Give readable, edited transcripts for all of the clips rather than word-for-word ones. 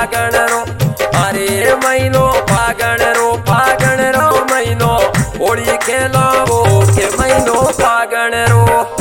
फागण रो अरे महीनो फागण रो महीनो होली खेलावो के महीनो फागण रो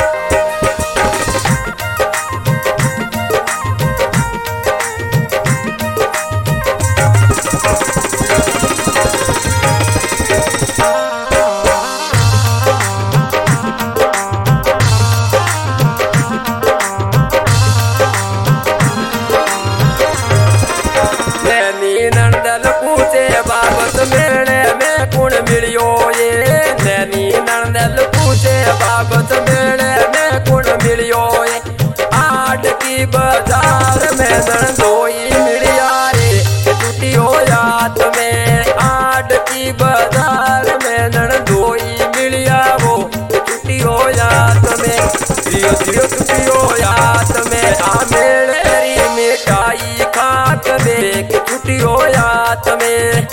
बाबत मेले में कुण मिलियो ये नैनी नंदल पूछे बाबत मेले में कुण मिलियो ये आठ की बाजार में नंदोई मिलिया रे टूटियो याद में आठ की बाजार में नंदोई मिलिया वो टूटियो याद में जियो जियो टूटियो याद में आ मेरे री मिठाई खाक देख टूटियो याद में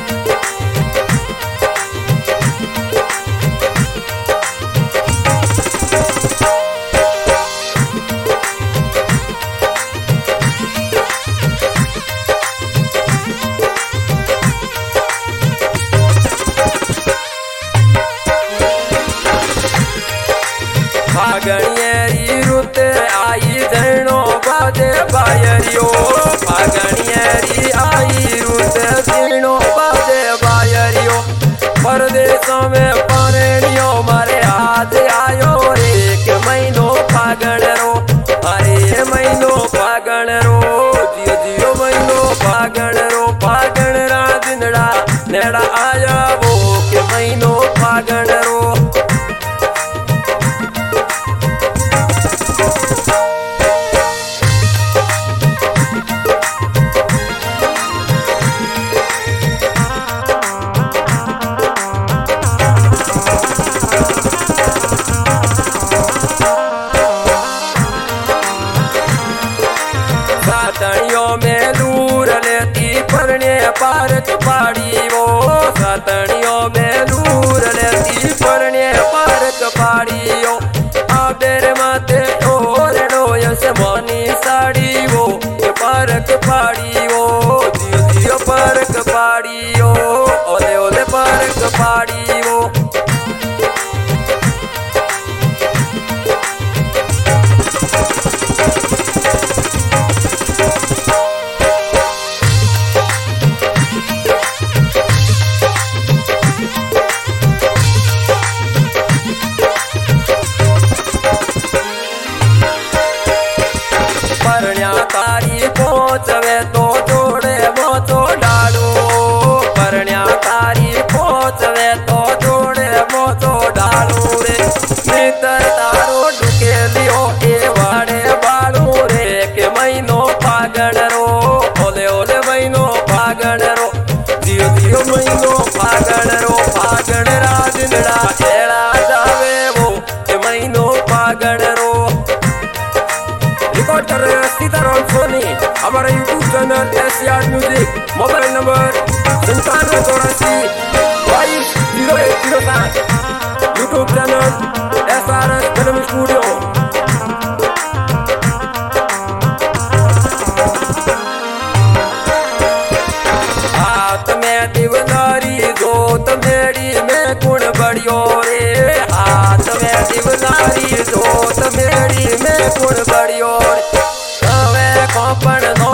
फागणियरी रुत आई धनो बाजे बायरियो फागणियरी आई रुत धनो बाजे बायरियो परदेशों में पारणियो मारे हाथ आयो रे के महीनो फागण रो अरे महीनो फागण रो जियो जियो महीनो फागण रो फागण रा दिनड़ा नेड़ा आया वो के महीनो फागण रो सातणियों में दूर लेती परने पारक पाड़ी वो सातणियों में दूर लेती परने पारक पाड़ी वो आबेर माते और डोयस मोनी साड़ी वो पारक पाड़ी वो जियो जियो पारक पाड़ी वो ओले ओले पारक पाड़ी वो तारी पहुँचवे तो जोड़े मोचो डालू परण्या तारी पहुँचवे तो जोड़े मोचो डालू रे मित्र तारो ढुके लियो ए वाड़े बालू रे के महीनो फागण रो ओले ओले महीनो फागण रो जियो जियो महीनो फागण रो फागण राजनड़ा एड़ा जावे वो के महीनो फागण रो सीताराम सोनी हमारा YouTube channel SCR music mobile number 9784220107 YouTube channel SRS film studio हाथ में दिवनारी जोत मेरी में गुण बढ़ियो रे हाथ में दिवनारी जोत मेरी में गुण बढ़ियो रे कौपन